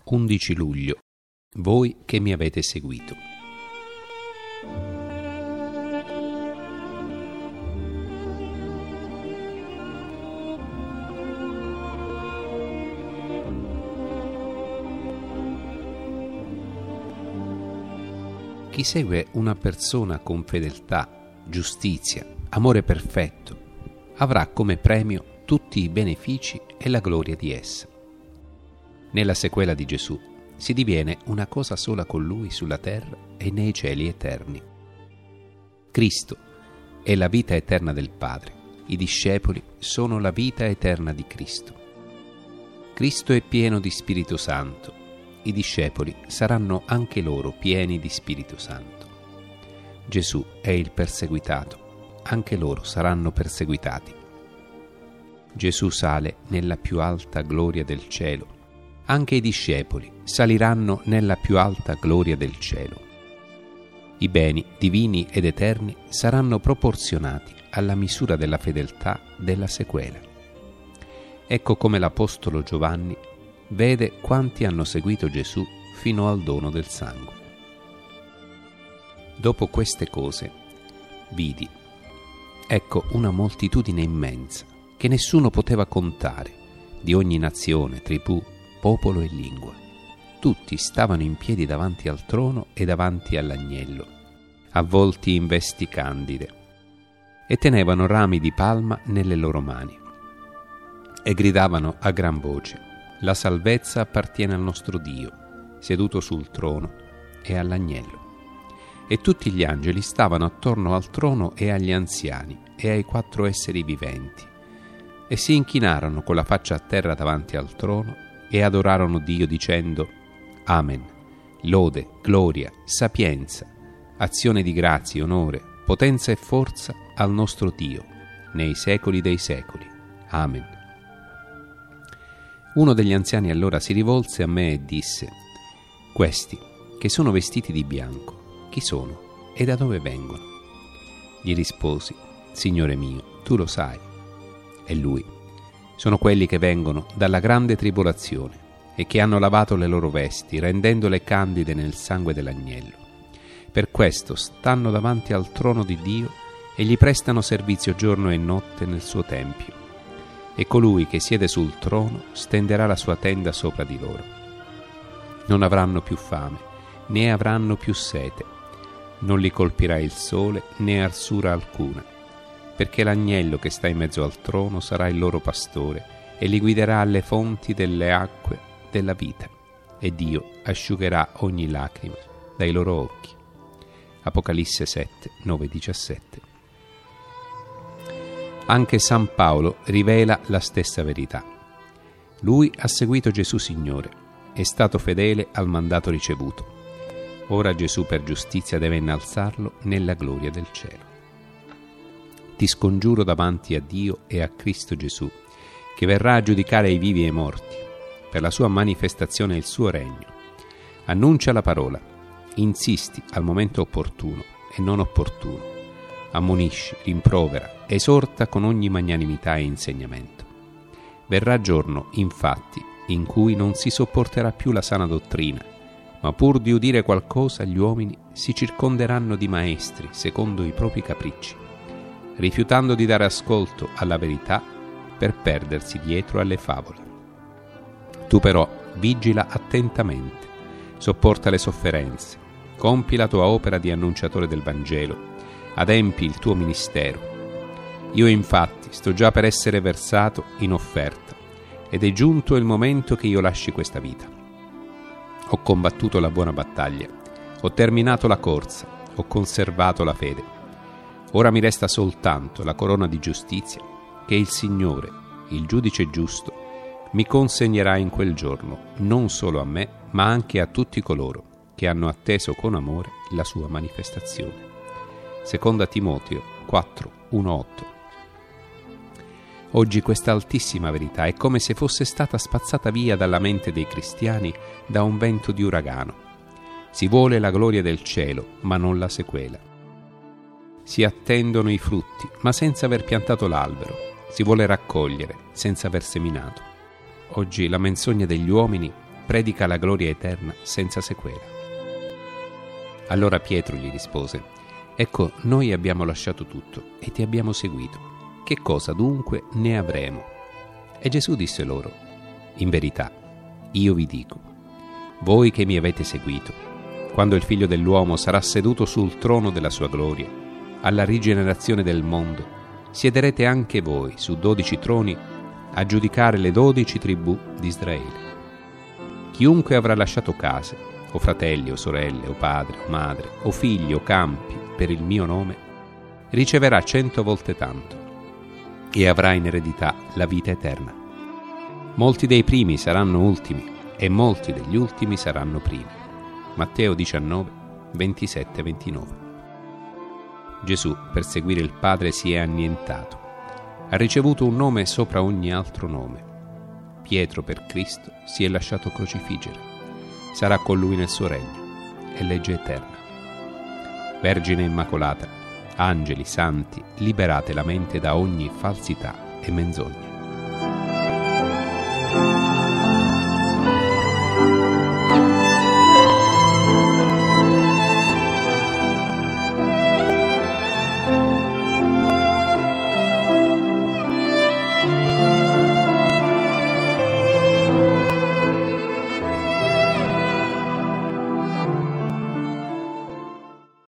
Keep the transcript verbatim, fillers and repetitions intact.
undici luglio. Voi che mi avete seguito. Chi segue una persona con fedeltà, giustizia, amore perfetto, avrà come premio tutti i benefici e la gloria di essa. Nella sequela di Gesù si diviene una cosa sola con Lui sulla terra e nei cieli eterni. Cristo è la vita eterna del Padre, i discepoli sono la vita eterna di Cristo. Cristo è pieno di Spirito Santo, i discepoli saranno anche loro pieni di Spirito Santo. Gesù è il perseguitato, anche loro saranno perseguitati. Gesù sale nella più alta gloria del cielo, anche i discepoli saliranno nella più alta gloria del cielo. I beni divini ed eterni saranno proporzionati alla misura della fedeltà della sequela. Ecco come l'Apostolo Giovanni vede quanti hanno seguito Gesù fino al dono del sangue. Dopo queste cose vidi, ecco, una moltitudine immensa che nessuno poteva contare, di ogni nazione, tribù, popolo e lingua. Tutti stavano in piedi davanti al trono e davanti all'agnello, avvolti in vesti candide, e tenevano rami di palma nelle loro mani, e gridavano a gran voce: la salvezza appartiene al nostro Dio, seduto sul trono, e all'agnello. E tutti gli angeli stavano attorno al trono e agli anziani e ai quattro esseri viventi, e si inchinarono con la faccia a terra davanti al trono e adorarono Dio dicendo: Amen, lode, gloria, sapienza, azione di grazia, onore, potenza e forza al nostro Dio, nei secoli dei secoli. Amen. Uno degli anziani allora si rivolse a me e disse: questi, che sono vestiti di bianco, chi sono e da dove vengono? Gli risposi: Signore mio, tu lo sai. E lui: sono quelli che vengono dalla grande tribolazione e che hanno lavato le loro vesti, rendendole candide nel sangue dell'agnello. Per questo stanno davanti al trono di Dio e gli prestano servizio giorno e notte nel suo tempio. E colui che siede sul trono stenderà la sua tenda sopra di loro. Non avranno più fame, né avranno più sete. Non li colpirà il sole, né arsura alcuna, perché l'agnello che sta in mezzo al trono sarà il loro pastore e li guiderà alle fonti delle acque della vita, e Dio asciugherà ogni lacrima dai loro occhi. Apocalisse sette, nove, diciassette. Anche San Paolo rivela la stessa verità. Lui ha seguito Gesù Signore, è stato fedele al mandato ricevuto. Ora Gesù per giustizia deve innalzarlo nella gloria del cielo. Ti scongiuro davanti a Dio e a Cristo Gesù, che verrà a giudicare i vivi e i morti, per la sua manifestazione e il suo regno. Annuncia la parola, insisti al momento opportuno e non opportuno. Ammonisci, rimprovera, esorta con ogni magnanimità e insegnamento. Verrà giorno, infatti, in cui non si sopporterà più la sana dottrina, ma pur di udire qualcosa gli uomini si circonderanno di maestri secondo i propri capricci, rifiutando di dare ascolto alla verità per perdersi dietro alle favole. Tu però vigila attentamente, sopporta le sofferenze, compi la tua opera di annunciatore del Vangelo, adempi il tuo ministero. Io infatti sto già per essere versato in offerta ed è giunto il momento che io lasci questa vita. Ho combattuto la buona battaglia, ho terminato la corsa, ho conservato la fede. Ora mi resta soltanto la corona di giustizia che il Signore, il giudice giusto, mi consegnerà in quel giorno, non solo a me, ma anche a tutti coloro che hanno atteso con amore la sua manifestazione. Seconda Timoteo quattro, uno, otto. Oggi questa altissima verità è come se fosse stata spazzata via dalla mente dei cristiani da un vento di uragano. Si vuole la gloria del cielo, ma non la sequela. Si attendono i frutti, ma senza aver piantato l'albero. Si vuole raccogliere, senza aver seminato. Oggi la menzogna degli uomini predica la gloria eterna senza sequela. Allora Pietro gli rispose: ecco, noi abbiamo lasciato tutto e ti abbiamo seguito. Che cosa dunque ne avremo? E Gesù disse loro: in verità, io vi dico, voi che mi avete seguito, quando il Figlio dell'uomo sarà seduto sul trono della sua gloria, alla rigenerazione del mondo, siederete anche voi su dodici troni a giudicare le dodici tribù di Israele. Chiunque avrà lasciato case, o fratelli, o sorelle, o padre, o madre, o figli, o campi, per il mio nome, riceverà cento volte tanto e avrà in eredità la vita eterna. Molti dei primi saranno ultimi e molti degli ultimi saranno primi. Matteo diciannove, ventisette ventinove. Gesù, per seguire il Padre, si è annientato. Ha ricevuto un nome sopra ogni altro nome. Pietro, per Cristo, si è lasciato crocifiggere. Sarà con lui nel suo regno e legge eterna. Vergine Immacolata, angeli, santi, liberate la mente da ogni falsità e menzogna.